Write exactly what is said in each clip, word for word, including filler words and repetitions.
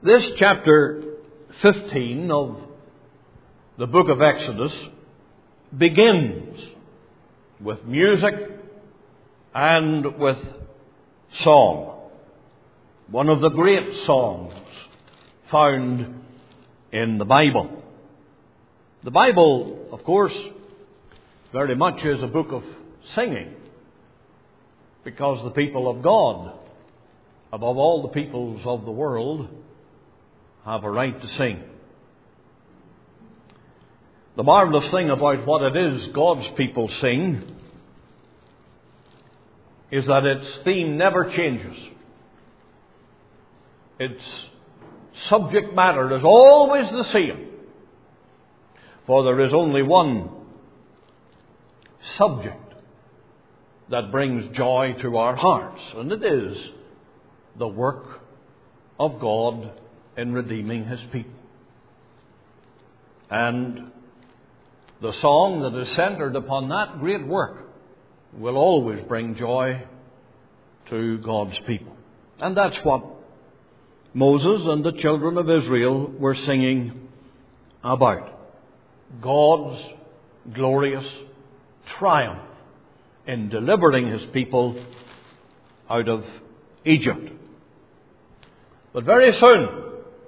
This chapter fifteen of the book of Exodus begins with music and with song. One of the great songs found in the Bible. The Bible, of course, very much is a book of singing, because the people of God, above all the peoples of the world, have a right to sing. The marvelous thing about what it is God's people sing is that its theme never changes. Its subject matter is always the same. For there is only one subject that brings joy to our hearts, and it is the work of God in redeeming His people. And the song that is centered upon that great work will always bring joy to God's people. And that's what Moses and the children of Israel were singing about. God's glorious triumph in delivering His people out of Egypt. But very soon,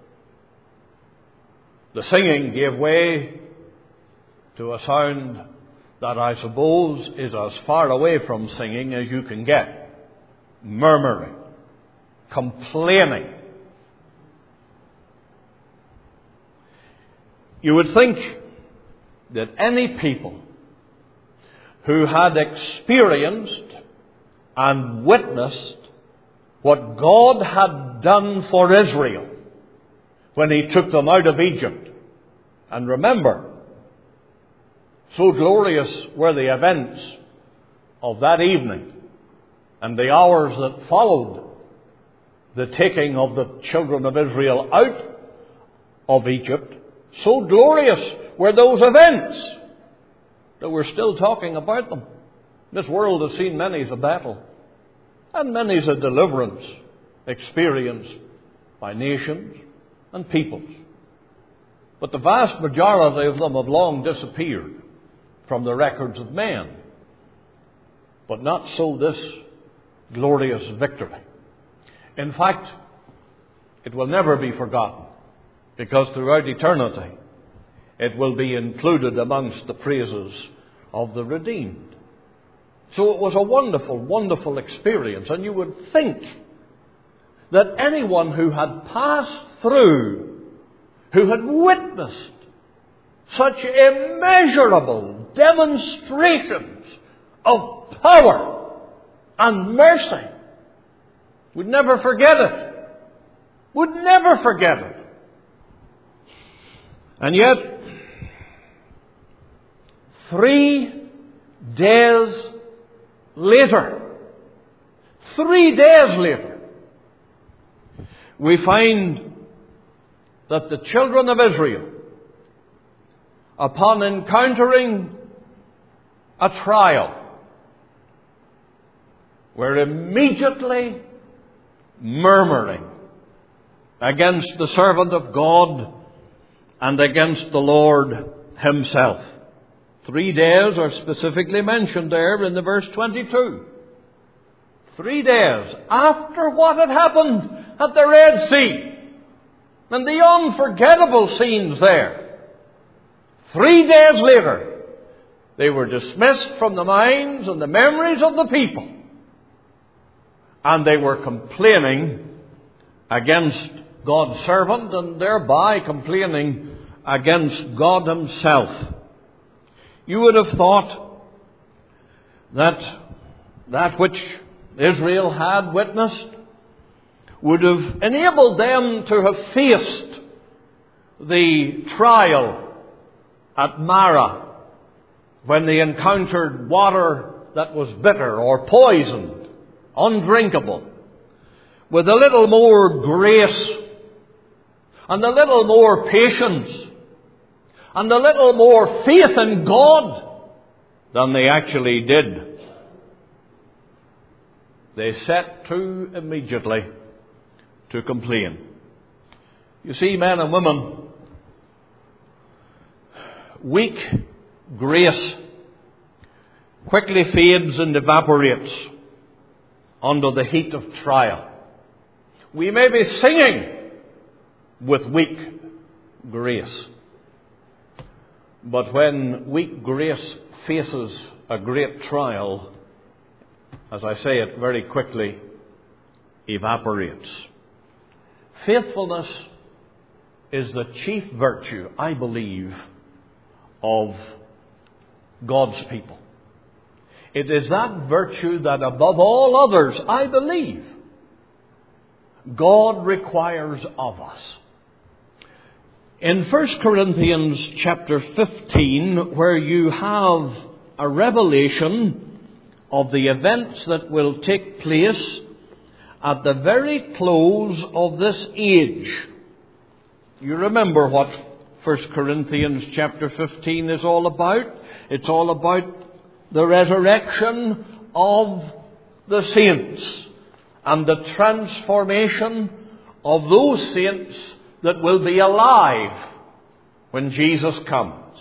the singing gave way to a sound that I suppose is as far away from singing as you can get. Murmuring, complaining. You would think that any people who had experienced and witnessed what God had done for Israel when He took them out of Egypt. And remember, so glorious were the events of that evening and the hours that followed the taking of the children of Israel out of Egypt. So glorious were those events that we're still talking about them. This world has seen many's a battle and many's a deliverance experienced by nations and peoples. But the vast majority of them have long disappeared from the records of men. But not so this glorious victory. In fact, it will never be forgotten, because throughout eternity it will be included amongst the praises of the redeemed. So it was a wonderful, wonderful experience. And you would think that anyone who had passed through, who had witnessed such immeasurable demonstrations of power and mercy, would never forget it. Would never forget it. And yet, three days later, three days later, we find that the children of Israel, upon encountering a trial, were immediately murmuring against the servant of God and against the Lord Himself. Three days are specifically mentioned there in the verse twenty-two. Three days after what had happened at the Red Sea and the unforgettable scenes there. Three days later, they were dismissed from the minds and the memories of the people. And they were complaining against God's servant and thereby complaining against God Himself. You would have thought that that which Israel had witnessed would have enabled them to have faced the trial at Marah when they encountered water that was bitter or poisoned, undrinkable, with a little more grace and a little more patience and a little more faith in God than they actually did. They set to immediately to complain. You see, men and women, weak grace quickly fades and evaporates under the heat of trial. We may be singing with weak grace, but when weak grace faces a great trial, as I say, it very quickly evaporates. Faithfulness is the chief virtue, I believe, of God's people. It is that virtue that above all others, I believe, God requires of us. In First Corinthians chapter fifteen, where you have a revelation of the events that will take place at the very close of this age. You remember what First Corinthians chapter fifteen is all about? It's all about the resurrection of the saints and the transformation of those saints that will be alive when Jesus comes.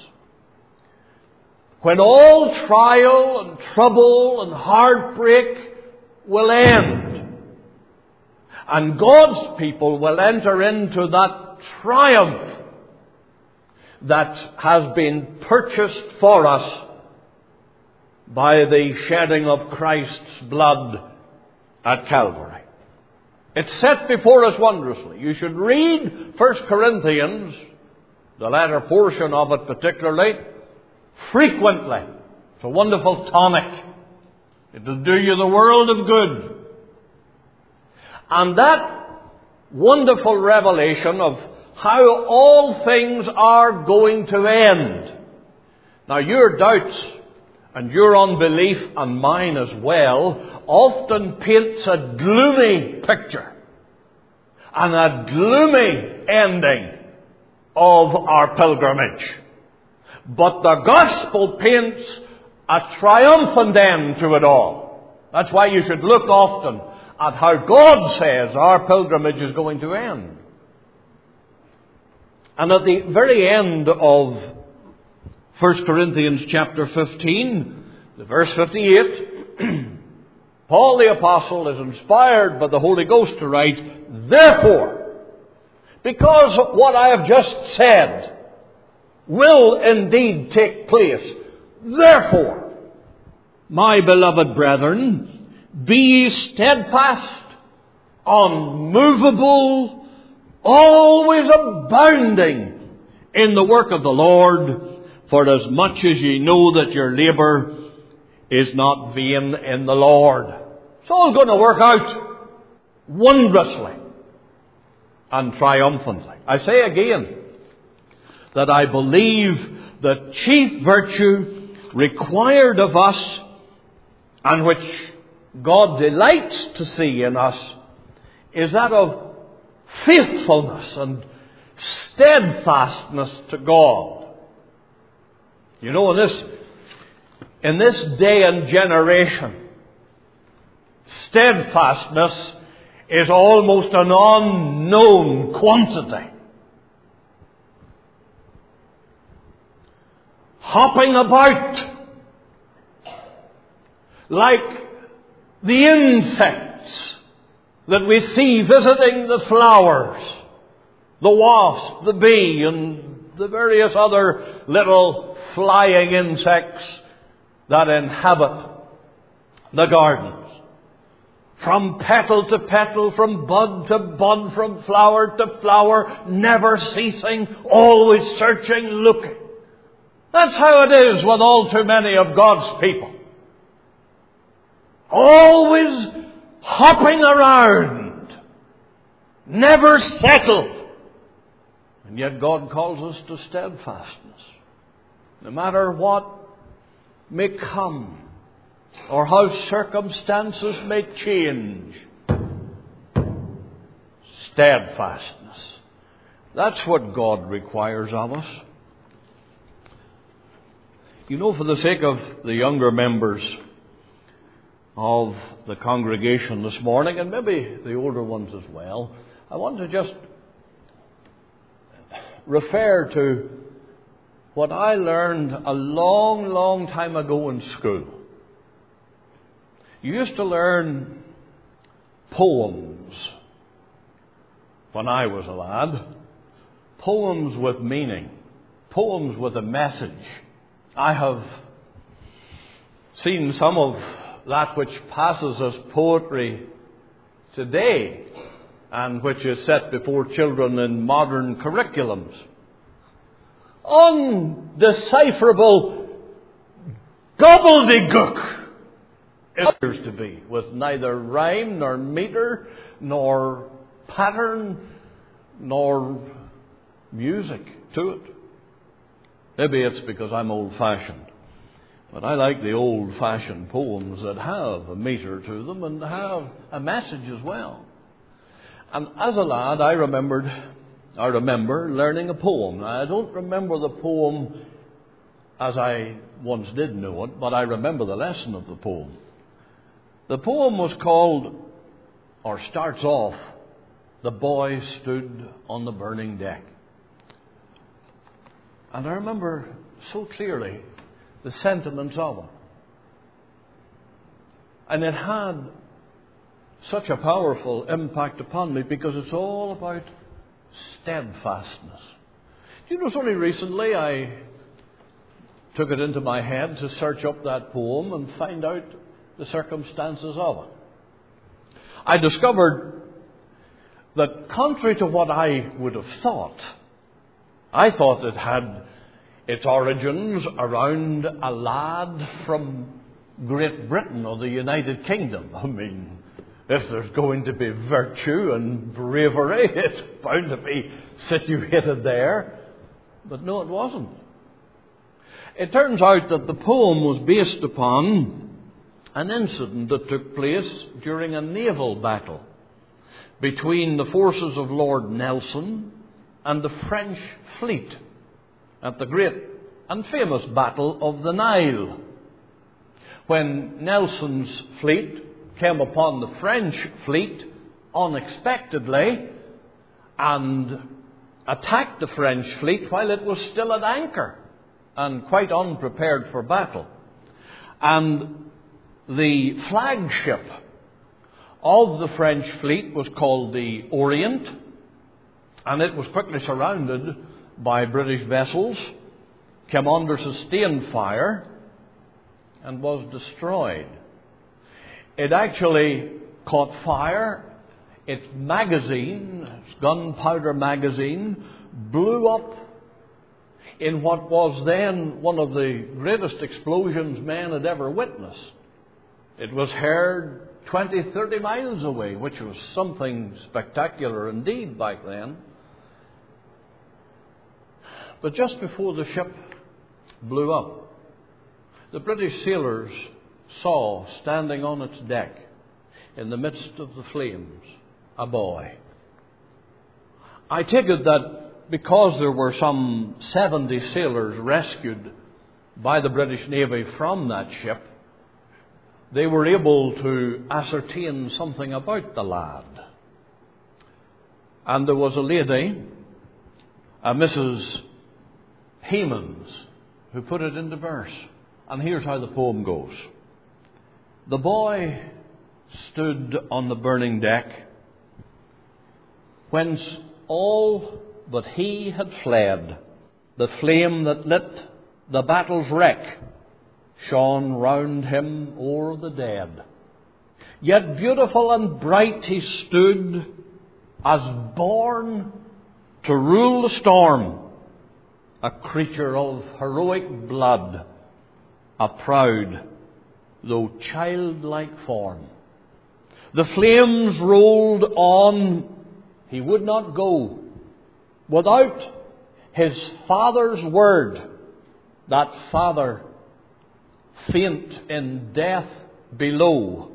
When all trial and trouble and heartbreak will end, and God's people will enter into that triumph that has been purchased for us by the shedding of Christ's blood at Calvary. It's set before us wondrously. You should read First Corinthians, the latter portion of it particularly, frequently. It's a wonderful tonic. It will do you the world of good. And that wonderful revelation of how all things are going to end. Now, your doubts and your unbelief, and mine as well, often paints a gloomy picture and a gloomy ending of our pilgrimage. But the gospel paints a triumphant end to it all. That's why you should look often at how God says our pilgrimage is going to end. And at the very end of First Corinthians chapter fifteen, the verse fifty-eight, Paul the Apostle is inspired by the Holy Ghost to write, "Therefore, because what I have just said will indeed take place, therefore, my beloved brethren, be ye steadfast, unmovable, always abounding in the work of the Lord, for as much as ye know that your labour is not vain in the Lord." It's all going to work out wondrously and triumphantly. I say again that I believe the chief virtue required of us, and which God delights to see in us, is that of faithfulness and steadfastness to God. You know, in this, in this day and generation, steadfastness is almost an unknown quantity. Hopping about like the insects that we see visiting the flowers, the wasp, the bee, and the various other little flying insects that inhabit the gardens. From petal to petal, from bud to bud, from flower to flower, never ceasing, always searching, looking. That's how it is with all too many of God's people. Always hopping around, never settled. And yet God calls us to steadfastness. No matter what may come, or how circumstances may change, steadfastness. That's what God requires of us. You know, for the sake of the younger members of the congregation this morning, and maybe the older ones as well, I want to just refer to what I learned a long, long time ago in school. You used to learn poems when I was a lad. Poems with meaning. Poems with a message. I have seen some of that which passes as poetry today and which is set before children in modern curriculums. Undecipherable gobbledygook it appears to be, with neither rhyme nor meter nor pattern nor music to it. Maybe it's because I'm old-fashioned, but I like the old-fashioned poems that have a meter to them and have a message as well. And as a lad, I remembered, I remember learning a poem. Now, I don't remember the poem as I once did know it, but I remember the lesson of the poem. The poem was called, or starts off, "The Boy Stood on the Burning Deck." And I remember so clearly the sentiments of it. And it had such a powerful impact upon me because it's all about steadfastness. You know, it's only recently I took it into my head to search up that poem and find out the circumstances of it. I discovered that contrary to what I would have thought, I thought it had its origins around a lad from Great Britain or the United Kingdom. I mean, if there's going to be virtue and bravery, it's bound to be situated there. But no, it wasn't. It turns out that the poem was based upon an incident that took place during a naval battle between the forces of Lord Nelson and the French fleet at the great and famous Battle of the Nile. When Nelson's fleet came upon the French fleet unexpectedly and attacked the French fleet while it was still at anchor and quite unprepared for battle. And the flagship of the French fleet was called the Orient, and it was quickly surrounded by British vessels, came under sustained fire, and was destroyed. It actually caught fire. Its magazine, its gunpowder magazine, blew up in what was then one of the greatest explosions man had ever witnessed. It was heard twenty, thirty miles away, which was something spectacular indeed back then. But just before the ship blew up, the British sailors saw standing on its deck in the midst of the flames a boy. I take it that because there were some seventy sailors rescued by the British Navy from that ship, they were able to ascertain something about the lad. And there was a lady, a Missus Hemans, who put it into verse. And here's how the poem goes. The boy stood on the burning deck, whence all but he had fled. The flame that lit the battle's wreck shone round him o'er the dead. Yet beautiful and bright he stood, as born to rule the storm, a creature of heroic blood, a proud though childlike form. The flames rolled on, he would not go without his father's word. That father, faint in death below,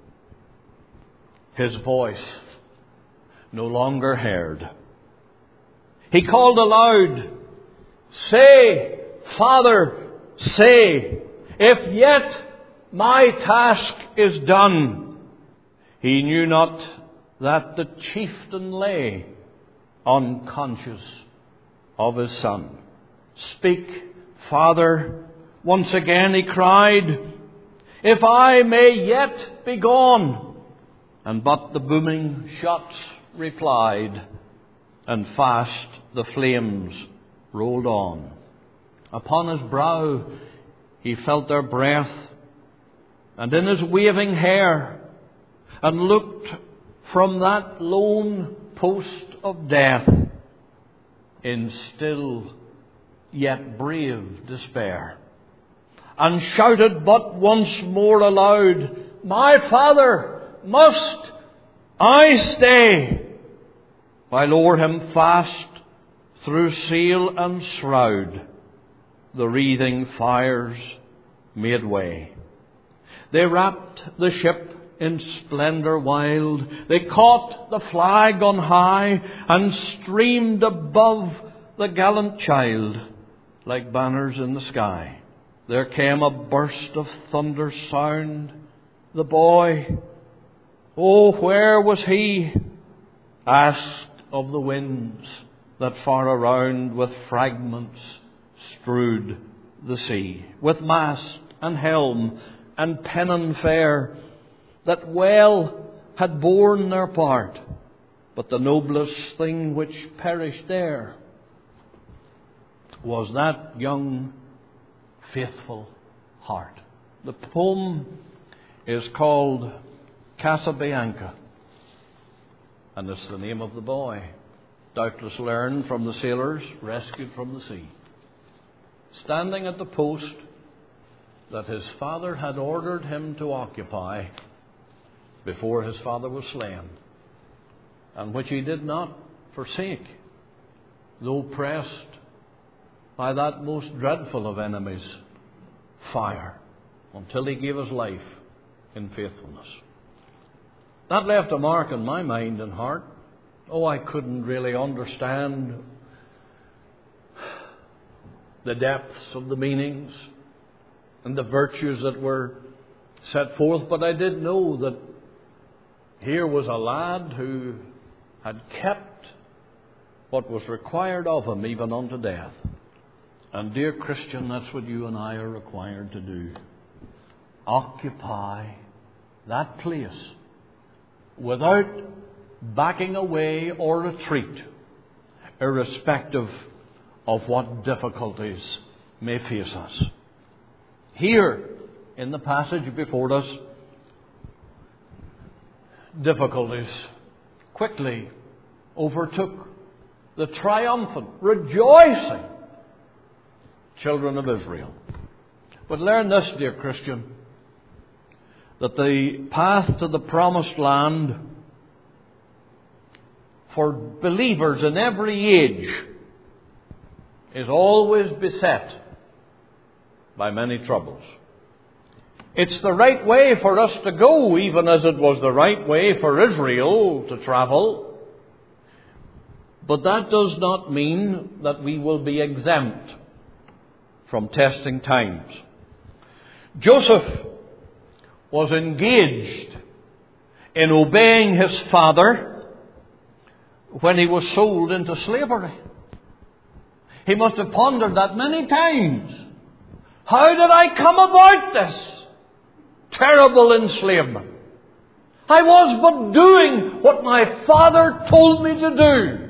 his voice no longer heard. He called aloud, "Say, Father, say, if yet my task is done." He knew not that the chieftain lay unconscious of his Son. "Speak, Father," once again he cried, "if I may yet be gone." And but the booming shots replied, and fast the flames rolled on. Upon his brow he felt their breath, and in his waving hair, and looked from that lone post of death in still yet brave despair, and shouted but once more aloud, "My Father, must I stay?" While o'er him fast through sail and shroud the wreathing fires made way. They wrapped the ship in splendour wild. They caught the flag on high, and streamed above the gallant child like banners in the sky. There came a burst of thunder sound. The boy, oh, where was he? Asked of the winds that far around with fragments strewed the sea, with mast and helm and pennon fair, that well had borne their part, but the noblest thing which perished there was that young, faithful heart. The poem is called Casabianca, and it's the name of the boy, doubtless learned from the sailors rescued from the sea, standing at the post that his father had ordered him to occupy before his father was slain, and which he did not forsake, though pressed by that most dreadful of enemies, fire, until he gave his life in faithfulness. That left a mark in my mind and heart. Oh, I couldn't really understand the depths of the meanings and the virtues that were set forth, but I did know that here was a lad who had kept what was required of him even unto death. And dear Christian, that's what you and I are required to do. Occupy that place without backing away or retreat, irrespective of what difficulties may face us. Here, in the passage before us, difficulties quickly overtook the triumphant, rejoicing children of Israel. But learn this, dear Christian, that the path to the promised land for believers in every age is always beset by many troubles. It's the right way for us to go, even as it was the right way for Israel to travel. But that does not mean that we will be exempt from testing times. Joseph was engaged in obeying his father when he was sold into slavery. He must have pondered that many times. How did I come about this terrible enslavement? I was but doing what my father told me to do.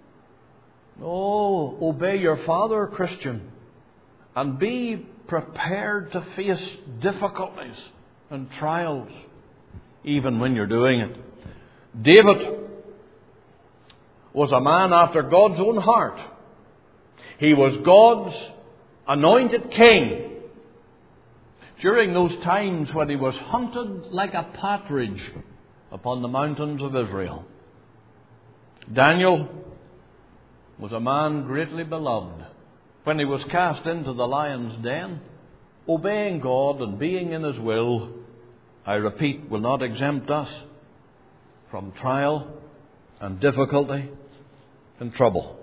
Oh, obey your father, Christian, and be prepared to face difficulties and trials, even when you're doing it. David was a man after God's own heart. He was God's anointed king during those times when he was hunted like a partridge upon the mountains of Israel. Daniel was a man greatly beloved. When he was cast into the lion's den, obeying God and being in his will, I repeat, will not exempt us from trial and difficulty and trouble.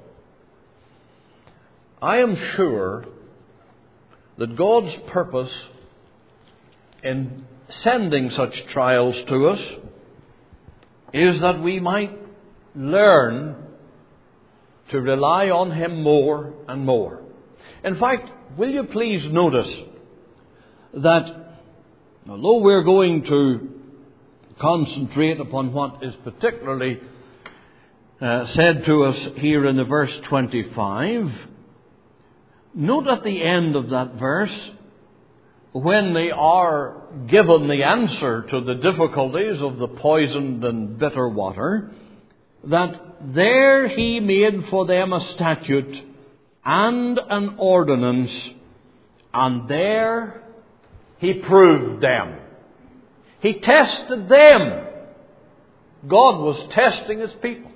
I am sure that God's purpose in sending such trials to us is that we might learn to rely on Him more and more. In fact, will you please notice that although we're going to concentrate upon what is particularly uh, said to us here in the verse twenty-five, note at the end of that verse, when they are given the answer to the difficulties of the poisoned and bitter water, that there He made for them a statute and an ordinance, and there He proved them. He tested them. God was testing His people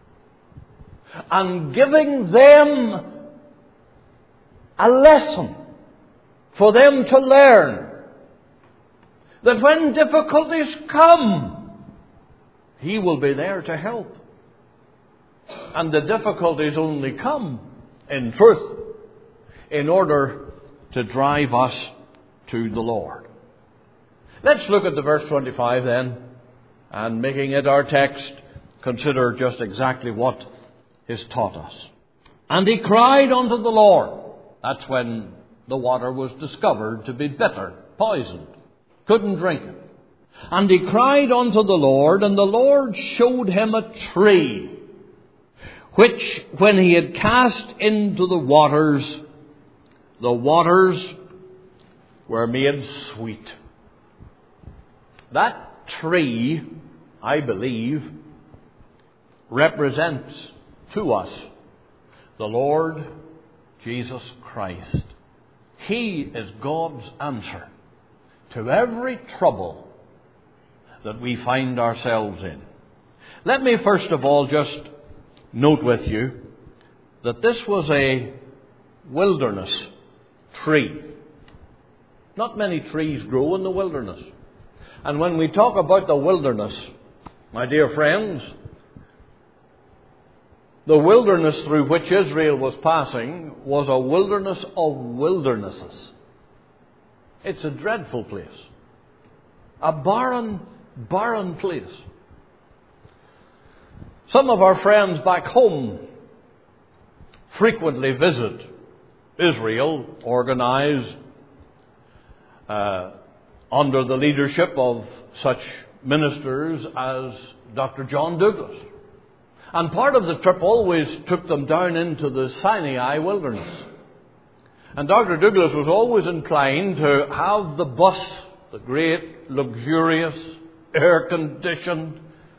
and giving them a lesson for them to learn, that when difficulties come, He will be there to help. And the difficulties only come, in truth, in order to drive us to the Lord. Let's look at the verse twenty-five then, and making it our text, consider just exactly what is taught us. And he cried unto the Lord. That's when the water was discovered to be bitter, poisoned. Couldn't drink it. And he cried unto the Lord, and the Lord showed him a tree, which when he had cast into the waters, the waters were made sweet. That tree, I believe, represents to us the Lord Jesus Christ. He is God's answer to every trouble that we find ourselves in. Let me first of all just note with you that this was a wilderness tree. Not many trees grow in the wilderness. And when we talk about the wilderness, my dear friends, the wilderness through which Israel was passing was a wilderness of wildernesses. It's a dreadful place. A barren, barren place. Some of our friends back home frequently visit Israel, organized uh, under the leadership of such ministers as Doctor John Douglas. And part of the trip always took them down into the Sinai wilderness. And Doctor Douglas was always inclined to have the bus, the great, luxurious, air-conditioned,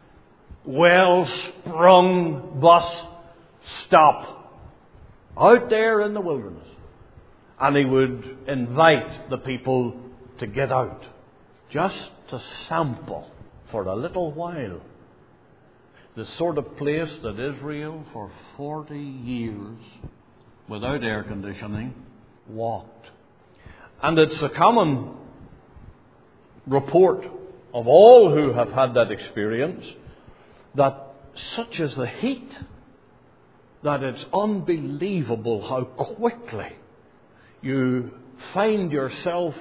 well-sprung bus, stop out there in the wilderness. And he would invite the people to get out, just to sample for a little while the sort of place that Israel for forty years, without air conditioning, walked. And it's a common report of all who have had that experience that such is the heat that it's unbelievable how quickly you find yourself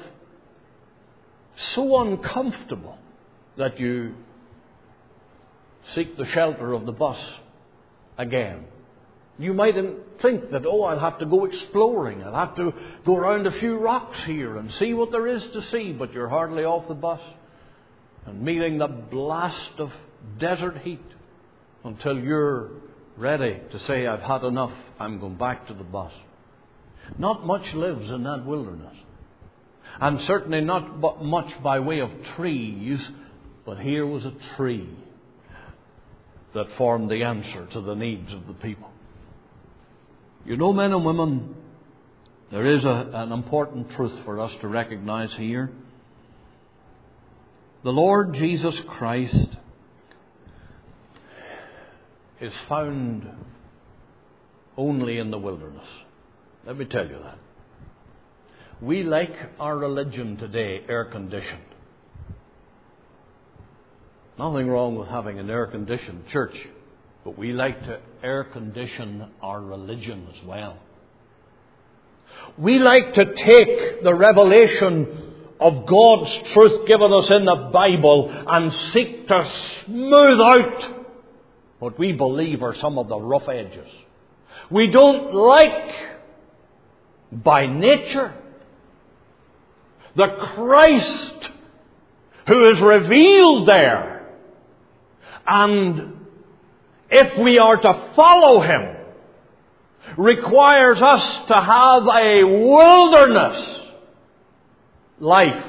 so uncomfortable that you seek the shelter of the bus again. You might think that, oh, I'll have to go exploring. I'll have to go around a few rocks here and see what there is to see. But you're hardly off the bus and meeting the blast of desert heat until you're ready to say, I've had enough. I'm going back to the bus. Not much lives in that wilderness. And certainly not much by way of trees. But here was a tree that formed the answer to the needs of the people. You know, men and women, there is a, an important truth for us to recognize here. The Lord Jesus Christ is found only in the wilderness. Let me tell you that. We like our religion today air-conditioned. Nothing wrong with having an air-conditioned church, but we like to air-condition our religion as well. We like to take the revelation of God's truth given us in the Bible and seek to smooth out what we believe are some of the rough edges. we don't like by nature the Christ who is revealed there. And if we are to follow Him, requires us to have a wilderness life.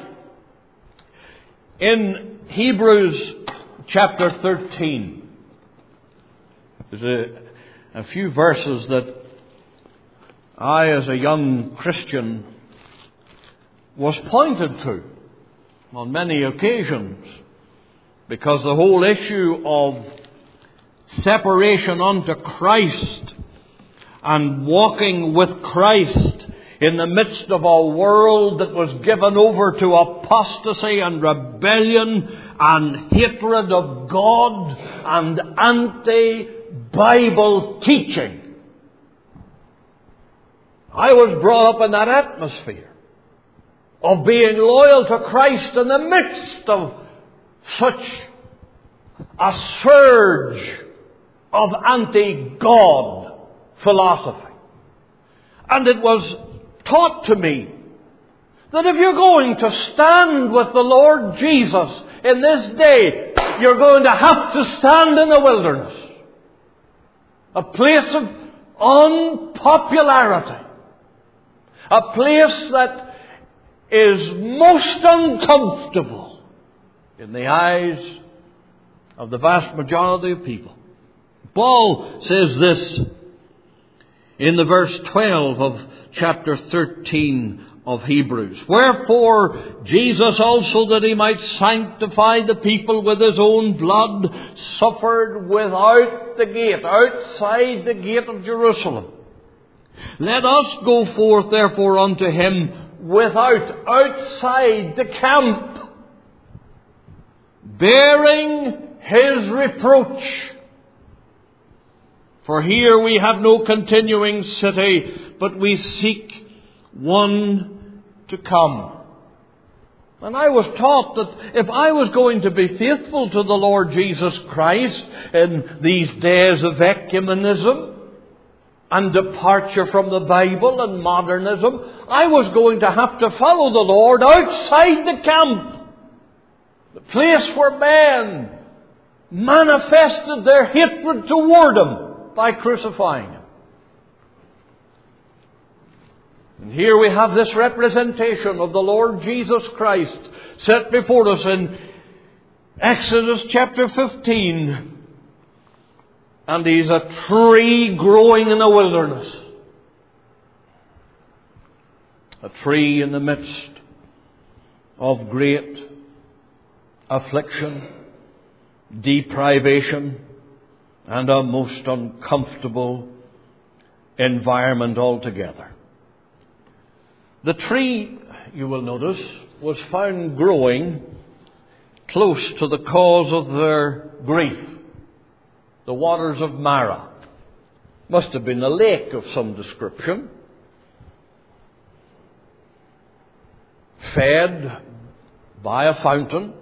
In Hebrews chapter thirteen, there's a, a few verses that I, as a young Christian, was pointed to on many occasions, because the whole issue of separation unto Christ and walking with Christ in the midst of a world that was given over to apostasy and rebellion and hatred of God and anti-Bible teaching. I was brought up in that atmosphere of being loyal to Christ in the midst of such a surge of anti-God philosophy. And it was taught to me that if you're going to stand with the Lord Jesus in this day, you're going to have to stand in the wilderness. A place of unpopularity. A place that is most uncomfortable in the eyes of the vast majority of people. Paul says this in the verse twelve of chapter thirteen of Hebrews. Wherefore Jesus also, that He might sanctify the people with His own blood, suffered without the gate, outside the gate of Jerusalem. Let us go forth therefore unto Him without, outside the camp, bearing His reproach. For here we have no continuing city, but we seek one to come. And I was taught that if I was going to be faithful to the Lord Jesus Christ in these days of ecumenism and departure from the Bible and modernism, I was going to have to follow the Lord outside the camp. The place where men manifested their hatred toward Him by crucifying Him. And here we have this representation of the Lord Jesus Christ set before us in Exodus chapter fifteen. And He's a tree growing in the wilderness. A tree in the midst of great affliction, deprivation, and a most uncomfortable environment altogether. The tree, you will notice, was found growing close to the cause of their grief, the waters of Marah. Must have been a lake of some description, fed by a fountain,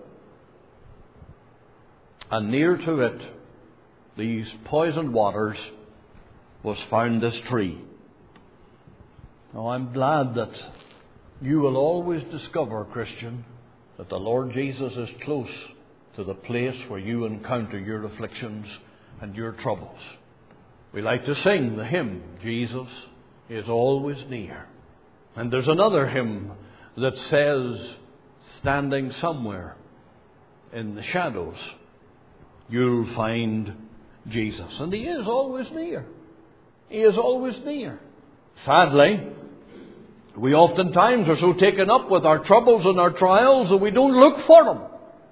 and near to it, these poisoned waters, was found this tree. Now, I'm glad that you will always discover, Christian, that the Lord Jesus is close to the place where you encounter your afflictions and your troubles. We like to sing the hymn, Jesus is always near. And there's another hymn that says, standing somewhere in the shadows, you'll find Jesus. And He is always near. He is always near. Sadly, we oftentimes are so taken up with our troubles and our trials that we don't look for them.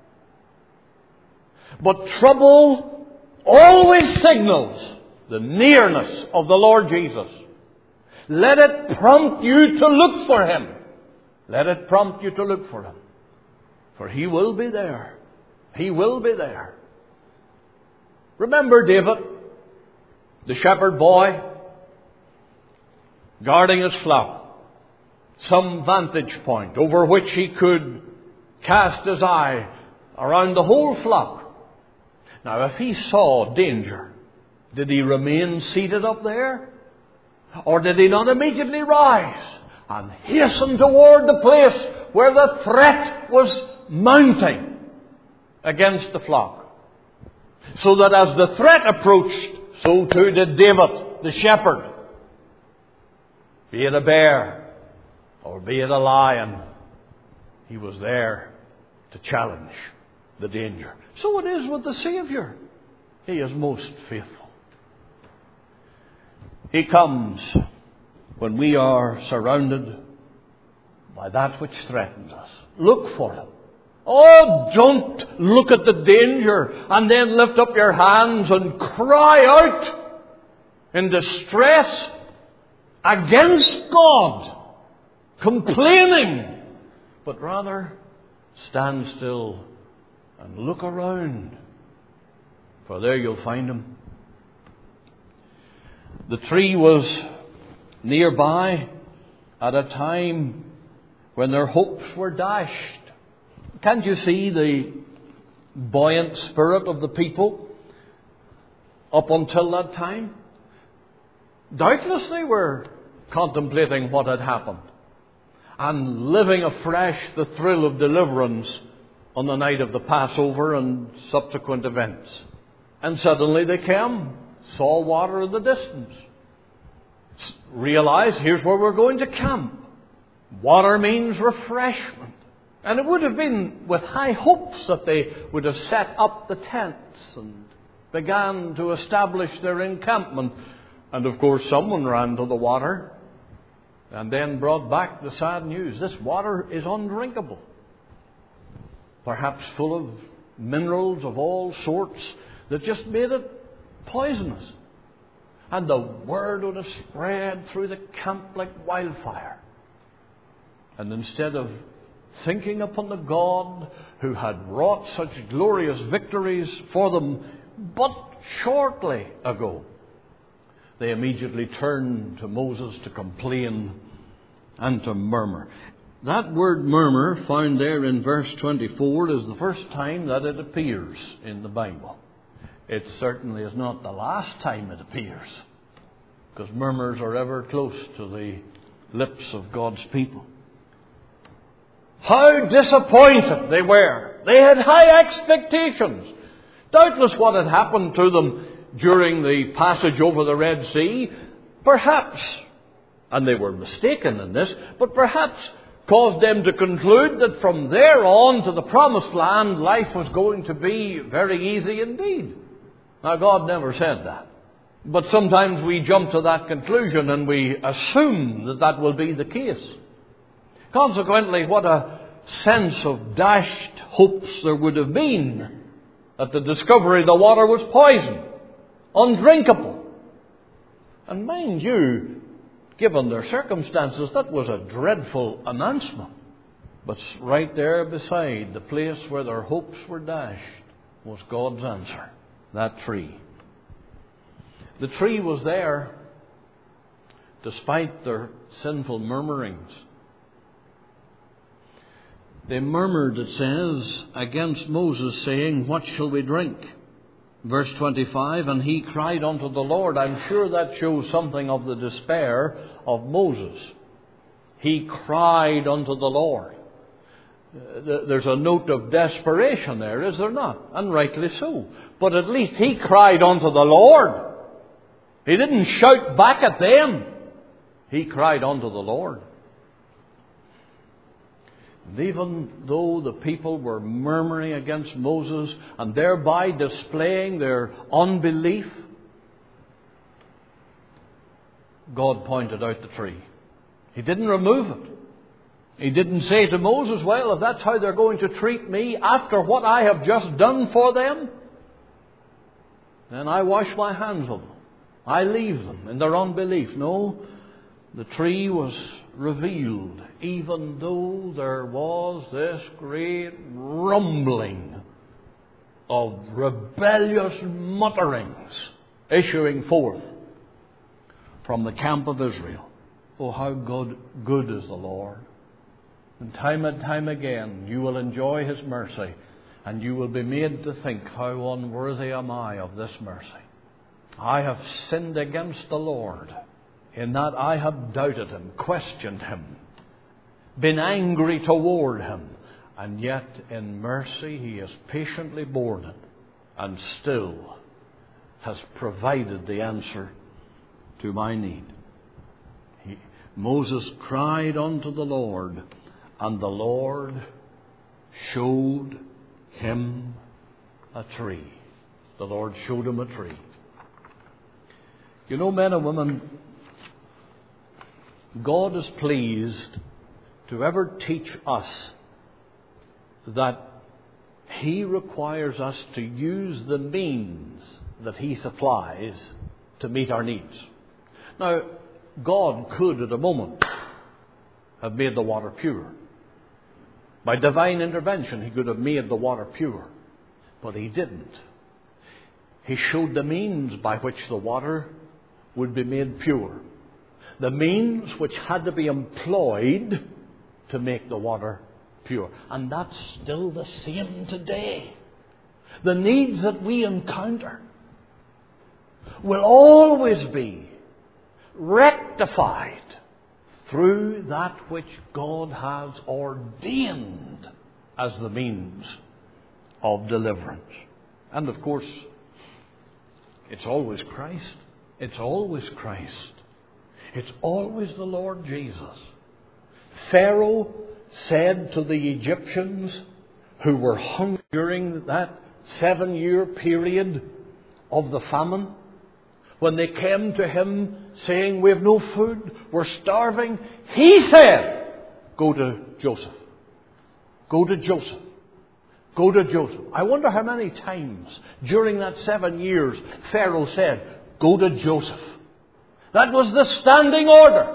But trouble always signals the nearness of the Lord Jesus. Let it prompt you to look for Him. Let it prompt you to look for Him. For He will be there. He will be there. Remember David, the shepherd boy, guarding his flock. Some vantage point over which he could cast his eye around the whole flock. Now, if he saw danger, did he remain seated up there? Or did he not immediately rise and hasten toward the place where the threat was mounting against the flock? So that as the threat approached, so too did David, the shepherd. Be it a bear or be it a lion, he was there to challenge the danger. So it is with the Savior. He is most faithful. He comes when we are surrounded by that which threatens us. Look for Him. Oh, don't look at the danger and then lift up your hands and cry out in distress against God, complaining, but rather stand still and look around, for there you'll find Him. The tree was nearby at a time when their hopes were dashed. Can't you see the buoyant spirit of the people up until that time? Doubtless they were contemplating what had happened and living afresh the thrill of deliverance on the night of the Passover and subsequent events. And suddenly they came, saw water in the distance, realized here's where we're going to camp. Water means refreshment. And it would have been with high hopes that they would have set up the tents and began to establish their encampment. And of course someone ran to the water and then brought back the sad news. This water is undrinkable. Perhaps full of minerals of all sorts that just made it poisonous. And the word would have spread through the camp like wildfire. And instead of thinking upon the God who had wrought such glorious victories for them but shortly ago, they immediately turned to Moses to complain and to murmur. That word murmur, found there in verse twenty-four, is the first time that it appears in the Bible. It certainly is not the last time it appears, because murmurs are ever close to the lips of God's people. How disappointed they were. They had high expectations. Doubtless what had happened to them during the passage over the Red Sea, perhaps, and they were mistaken in this, but perhaps caused them to conclude that from there on to the Promised Land, life was going to be very easy indeed. Now, God never said that. But sometimes we jump to that conclusion and we assume that that will be the case. Consequently, what a sense of dashed hopes there would have been at the discovery the water was poison, undrinkable. And mind you, given their circumstances, that was a dreadful announcement. But right there beside the place where their hopes were dashed was God's answer, that tree. The tree was there despite their sinful murmurings. They murmured, it says, against Moses, saying, "What shall we drink?" Verse twenty-five, and he cried unto the Lord. I'm sure that shows something of the despair of Moses. He cried unto the Lord. There's a note of desperation there, is there not? And rightly so. But at least he cried unto the Lord. He didn't shout back at them. He cried unto the Lord. And even though the people were murmuring against Moses and thereby displaying their unbelief, God pointed out the tree. He didn't remove it. He didn't say to Moses, well, if that's how they're going to treat me after what I have just done for them, then I wash my hands of them. I leave them in their unbelief. No, the tree was revealed, even though there was this great rumbling of rebellious mutterings issuing forth from the camp of Israel. Oh, how good, good is the Lord. And time and time again you will enjoy His mercy, and you will be made to think, how unworthy am I of this mercy. I have sinned against the Lord. in that I have doubted him, questioned him, been angry toward him, and yet in mercy he has patiently borne it and still has provided the answer to my need. He, Moses cried unto the Lord, and the Lord showed him a tree. The Lord showed him a tree. You know, men and women, God is pleased to ever teach us that He requires us to use the means that He supplies to meet our needs. Now, God could at a moment have made the water pure. By divine intervention, He could have made the water pure. But He didn't. He showed the means by which the water would be made pure. The means which had to be employed to make the water pure. And that's still the same today. The needs that we encounter will always be rectified through that which God has ordained as the means of deliverance. And of course, it's always Christ. It's always Christ. It's always the Lord Jesus. Pharaoh said to the Egyptians who were hungry during that seven-year period of the famine, when they came to him saying, "We have no food, we're starving," he said, "Go to Joseph. Go to Joseph. Go to Joseph." I wonder how many times during that seven years Pharaoh said, "Go to Joseph." That was the standing order.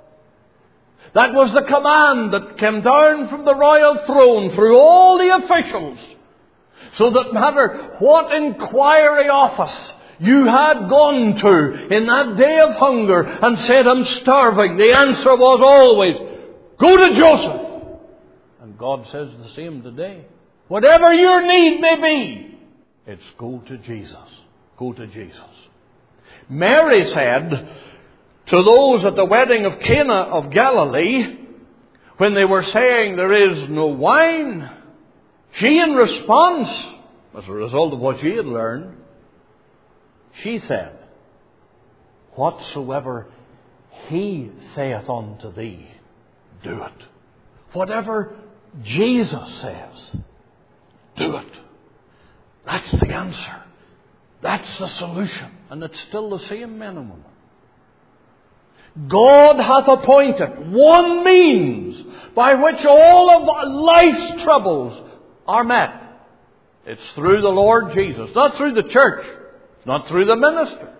That was the command that came down from the royal throne through all the officials. So that no matter what inquiry office you had gone to in that day of hunger and said, "I'm starving," the answer was always, "Go to Joseph." And God says the same today. Whatever your need may be, it's go to Jesus. Go to Jesus. Mary said to those at the wedding of Cana of Galilee, when they were saying there is no wine, she in response, as a result of what she had learned, she said, "Whatsoever He saith unto thee, do it." Whatever Jesus says, do it. That's the answer. That's the solution. And it's still the same, men and women. God hath appointed one means by which all of life's troubles are met. It's through the Lord Jesus. Not through the church. It's not through the minister.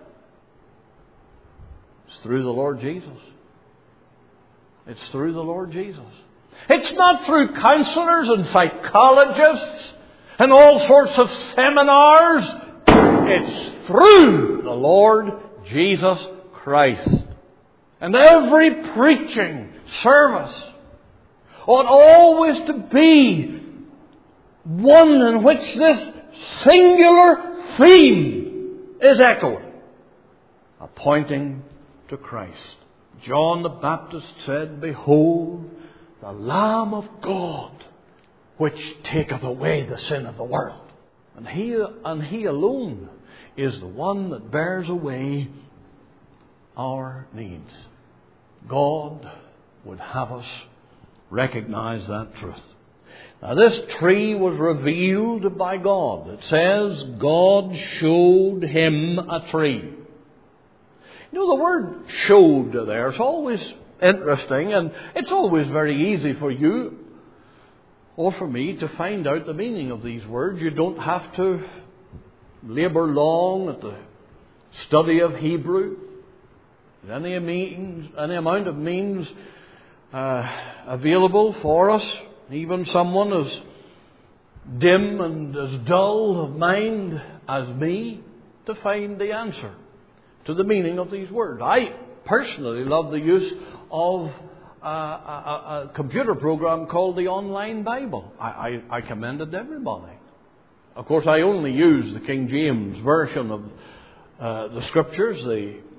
It's through the Lord Jesus. It's through the Lord Jesus. It's not through counselors and psychologists and all sorts of seminars. It's through the Lord Jesus Christ. And every preaching service ought always to be one in which this singular theme is echoed, pointing to Christ. John the Baptist said, "Behold, the Lamb of God, which taketh away the sin of the world." And He, and He alone is the one that bears away our needs. God would have us recognize that truth. Now, this tree was revealed by God. It says, God showed him a tree. You know, the word showed there is always interesting, and it's always very easy for you or for me to find out the meaning of these words. You don't have to labour long at the study of Hebrew. Any means, any amount of means uh, available for us, even someone as dim and as dull of mind as me, to find the answer to the meaning of these words. I personally love the use of a, a, a computer program called the Online Bible. I, I, I commend it to everybody. Of course, I only use the King James version of uh, the Scriptures, the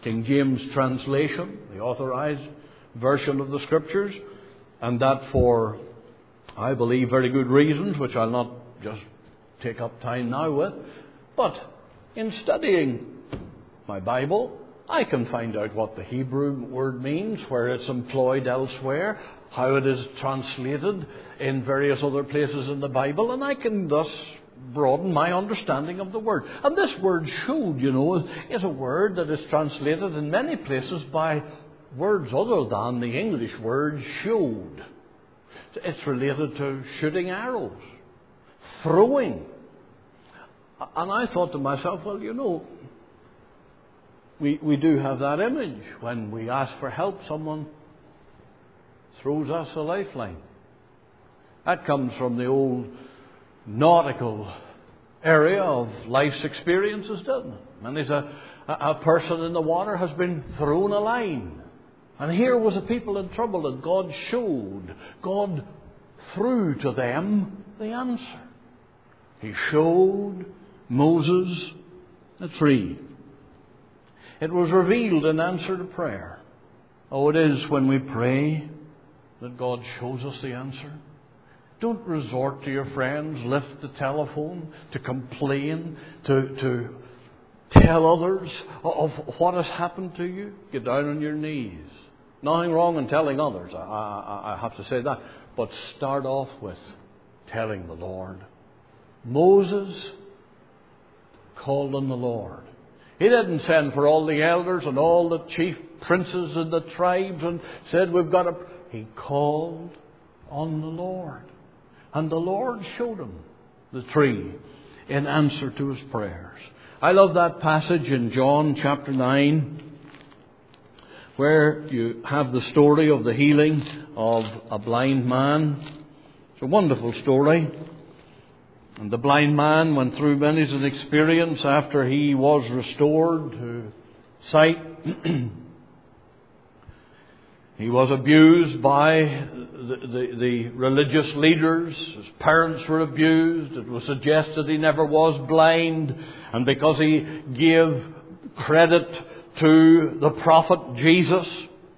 King James translation, the authorized version of the Scriptures, and that for, I believe, very good reasons, which I'll not just take up time now with. But in studying my Bible, I can find out what the Hebrew word means, where it's employed elsewhere, how it is translated in various other places in the Bible, and I can thus broaden my understanding of the word. And this word showed, you know, is a word that is translated in many places by words other than the English word showed. It's related to shooting arrows, throwing. And I thought to myself, well, you know, we, we do have that image. When we ask for help, someone throws us a lifeline. That comes from the old nautical area of life's experiences, doesn't it? And there's a, a person in the water has been thrown a line. And here was a people in trouble, and God showed, God threw to them the answer. He showed Moses a tree. It was revealed in answer to prayer. Oh, it is when we pray that God shows us the answer. Don't resort to your friends, lift the telephone, to complain, to, to tell others of what has happened to you. Get down on your knees. Nothing wrong in telling others, I, I, I have to say that. But start off with telling the Lord. Moses called on the Lord. He didn't send for all the elders and all the chief princes and the tribes and said, we've got to... He called on the Lord. And the Lord showed him the tree in answer to his prayers. I love that passage in John chapter nine, where you have the story of the healing of a blind man. It's a wonderful story. And the blind man went through many an experience after he was restored to sight. He was abused by the, the, the religious leaders. His parents were abused. It was suggested he never was blind. And because he gave credit to the prophet Jesus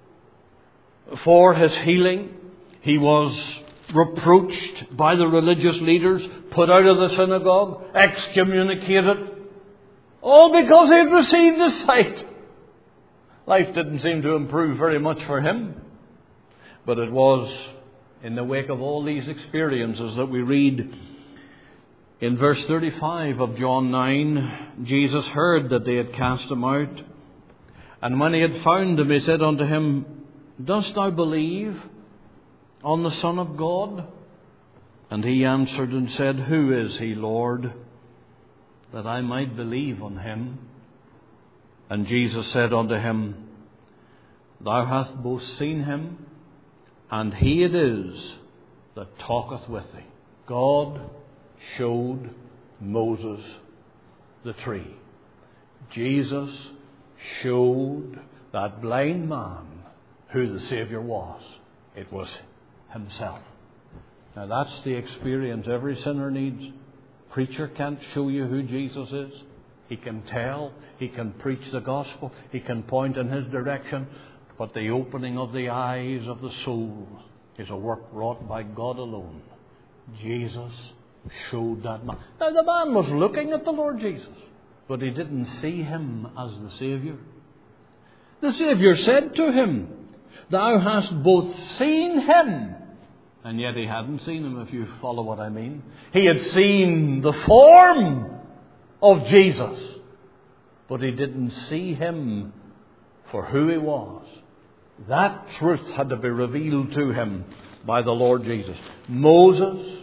for his healing, he was reproached by the religious leaders, put out of the synagogue, excommunicated, all because he had received his sight. Life didn't seem to improve very much for him, but it was in the wake of all these experiences that we read in verse thirty-five of John nine, Jesus heard that they had cast him out, and when he had found him, he said unto him, Dost thou believe on the Son of God? And he answered and said, Who is he, Lord, that I might believe on him? And Jesus said unto him, Thou hast both seen him, and he it is that talketh with thee. God showed Moses the tree. Jesus showed that blind man who the Savior was. It was himself. Now that's the experience every sinner needs. Preacher can't show you who Jesus is. He can tell, he can preach the gospel, he can point in his direction, but the opening of the eyes of the soul is a work wrought by God alone. Jesus showed that man. Now the man was looking at the Lord Jesus, but he didn't see him as the Savior. The Savior said to him, Thou hast both seen him, and yet he hadn't seen him, if you follow what I mean. He had seen the form of Jesus, but he didn't see him for who he was. That truth had to be revealed to him by the Lord Jesus. Moses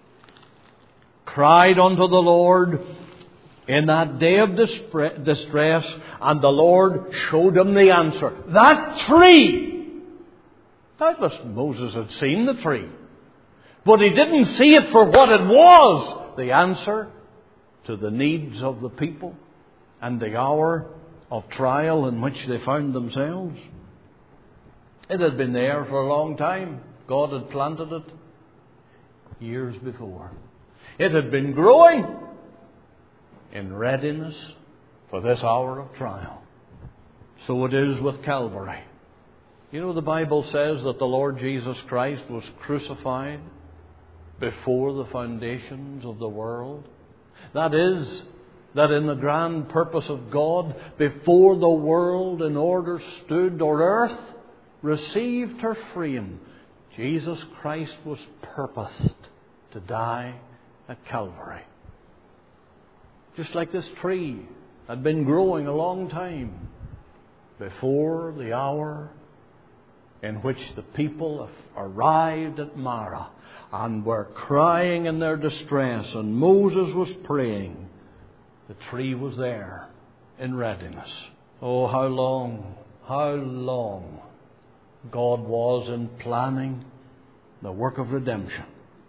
cried unto the Lord in that day of distress, and the Lord showed him the answer. That tree! Doubtless Moses had seen the tree, but he didn't see it for what it was. The answer to the needs of the people and the hour of trial in which they found themselves. It had been there for a long time. God had planted it years before. It had been growing in readiness for this hour of trial. so it is with Calvary. You know, the Bible says that the Lord Jesus Christ was crucified before the foundations of the world. That is, that in the grand purpose of God, before the world in order stood, or earth received her frame, Jesus Christ was purposed to die at Calvary. Just like this tree had been growing a long time before the hour in which the people arrived at Marah and were crying in their distress, and Moses was praying, the tree was there in readiness. Oh, how long, how long God was in planning the work of redemption.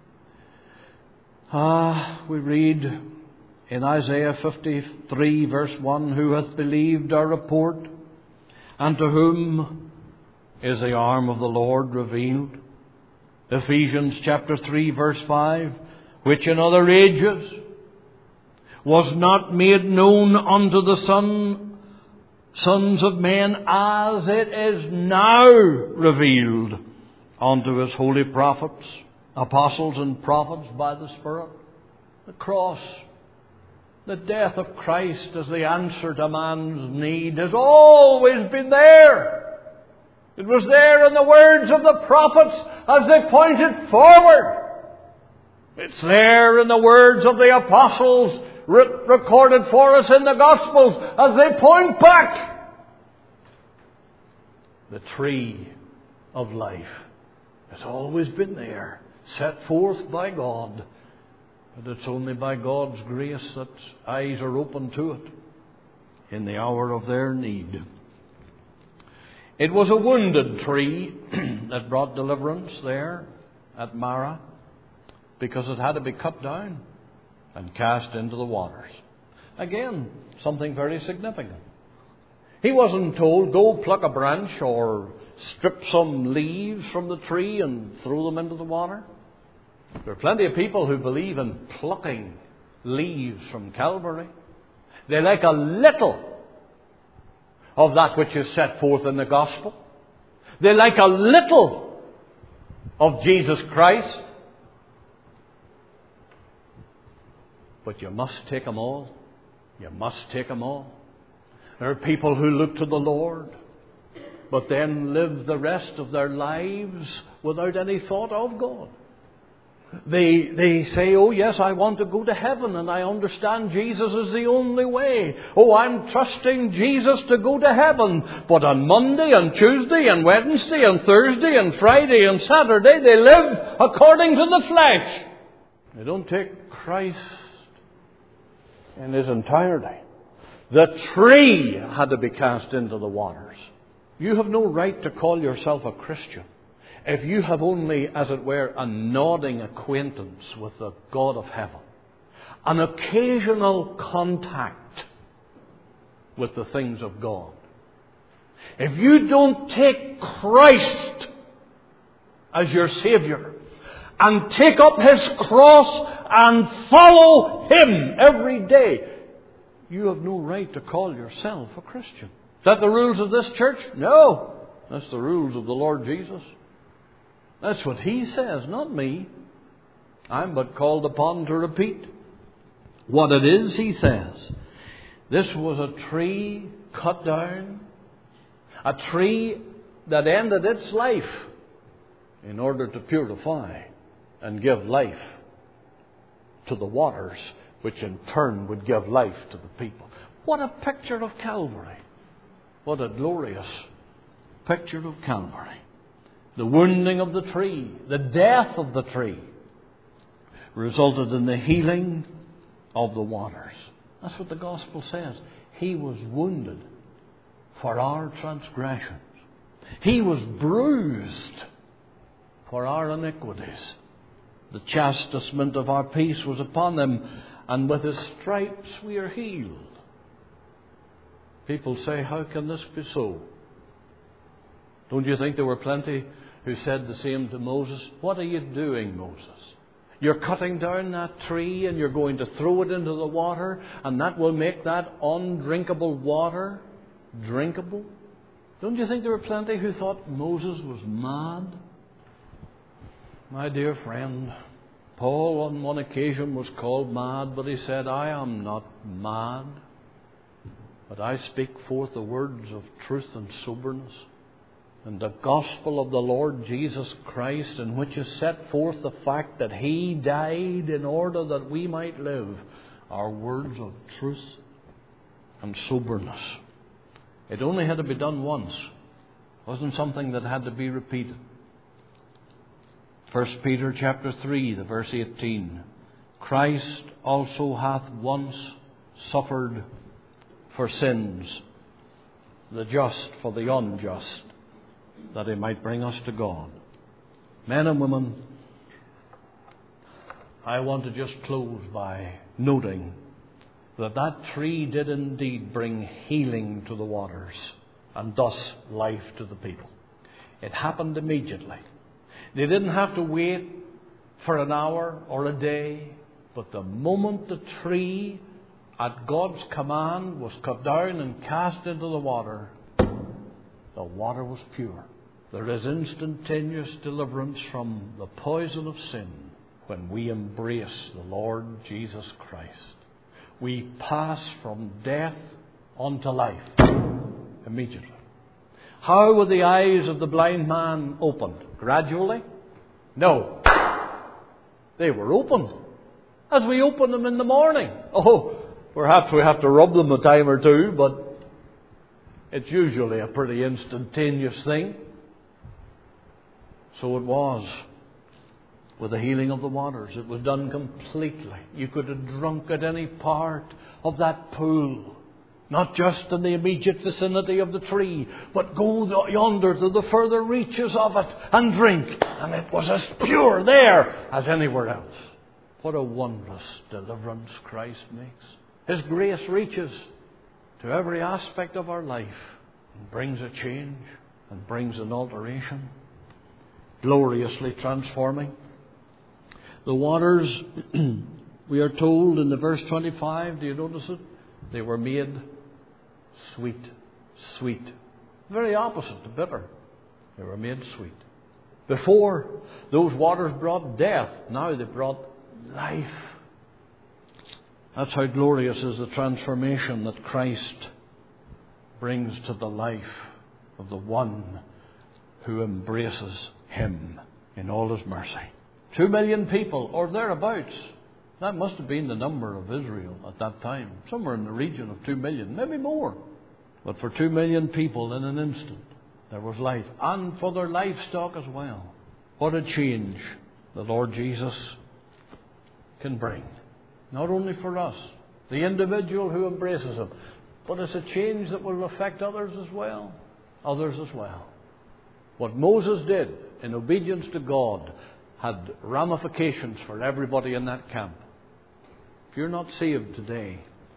Ah, we read in Isaiah fifty-three verse one, who hath believed our report, and to whom is the arm of the Lord revealed? Ephesians chapter three verse five, which in other ages was not made known unto the son, sons of men, as it is now revealed unto his holy prophets, apostles and prophets by the Spirit. The cross, the death of Christ as the answer to man's need, has always been there. It was there in the words of the prophets as they pointed forward. It's there in the words of the apostles re- recorded for us in the Gospels as they point back. The tree of life has always been there, set forth by God. But it's only by God's grace that eyes are open to it in the hour of their need. It was a wounded tree that brought deliverance there at Marah, because it had to be cut down and cast into the waters. Again, something very significant. He wasn't told, go pluck a branch or strip some leaves from the tree and throw them into the water. There are plenty of people who believe in plucking leaves from Calvary. They like a little of that which is set forth in the Gospel. They like a little of Jesus Christ. But you must take them all. You must take them all. There are people who look to the Lord, but then live the rest of their lives without any thought of God. They they say, oh yes, I want to go to heaven and I understand Jesus is the only way. Oh, I'm trusting Jesus to go to heaven. But on Monday and Tuesday and Wednesday and Thursday and Friday and Saturday, they live according to the flesh. They don't take Christ in His entirety. The tree had to be cast into the waters. You have no right to call yourself a Christian if you have only, as it were, a nodding acquaintance with the God of heaven, an occasional contact with the things of God. If you don't take Christ as your Savior and take up His cross and follow Him every day, you have no right to call yourself a Christian. Is that the rules of this church? No. That's the rules of the Lord Jesus. That's what He says, not me. I'm but called upon to repeat what it is He says. This was a tree cut down, a tree that ended its life in order to purify and give life to the waters, which in turn would give life to the people. What a picture of Calvary. What a glorious picture of Calvary. The wounding of the tree, the death of the tree, resulted in the healing of the waters. That's what the Gospel says. He was wounded for our transgressions. He was bruised for our iniquities. The chastisement of our peace was upon Him, and with His stripes we are healed. People say, how can this be so? Don't you think there were plenty who said the same to Moses? What are you doing, Moses? You're cutting down that tree and you're going to throw it into the water, and that will make that undrinkable water drinkable. Don't you think there were plenty who thought Moses was mad? My dear friend, Paul on one occasion was called mad, but he said, I am not mad, but I speak forth the words of truth and soberness. And the gospel of the Lord Jesus Christ, in which is set forth the fact that He died in order that we might live, are words of truth and soberness. It only had to be done once. It wasn't something that had to be repeated. First Peter chapter three, the verse eighteen. Christ also hath once suffered for sins, the just for the unjust, that He might bring us to God. Men and women, I want to just close by noting that that tree did indeed bring healing to the waters and thus life to the people. It happened immediately. They didn't have to wait for an hour or a day, but the moment the tree, at God's command, was cut down and cast into the water, the water was pure. There is instantaneous deliverance from the poison of sin when we embrace the Lord Jesus Christ. We pass from death unto life immediately. How were the eyes of the blind man opened? Gradually? No. They were opened as we open them in the morning. Oh, perhaps we have to rub them a time or two, but it's usually a pretty instantaneous thing. So it was with the healing of the waters. It was done completely. You could have drunk at any part of that pool, not just in the immediate vicinity of the tree, but go yonder to the further reaches of it and drink. And it was as pure there as anywhere else. What a wondrous deliverance Christ makes. His grace reaches to every aspect of our life and brings a change and brings an alteration, gloriously transforming. The waters, we are told in the verse twenty-five, do you notice it? They were made sweet. Sweet. Very opposite to bitter. They were made sweet. Before, those waters brought death. Now they brought life. That's how glorious is the transformation that Christ brings to the life of the one who embraces Him in all His mercy. Two million people, or thereabouts. That must have been the number of Israel at that time. Somewhere in the region of two million, maybe more. But for two million people in an instant, there was life. And for their livestock as well. What a change the Lord Jesus can bring. Not only for us, the individual who embraces Him, but it's a change that will affect others as well. Others as well. What Moses did in obedience to God had ramifications for everybody in that camp. If you're not saved today,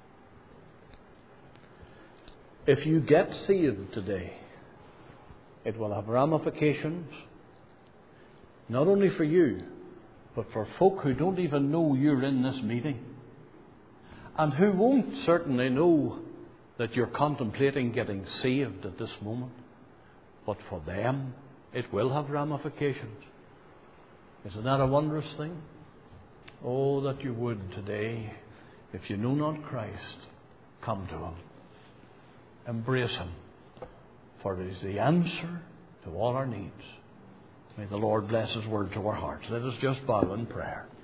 if you get saved today, it will have ramifications not only for you, but for folk who don't even know you're in this meeting, and who won't certainly know that you're contemplating getting saved at this moment. But for them, it will have ramifications. Isn't that a wondrous thing? Oh, that you would today, if you know not Christ, come to Him. Embrace Him. For it is the answer to all our needs. May the Lord bless His word to our hearts. Let us just bow in prayer.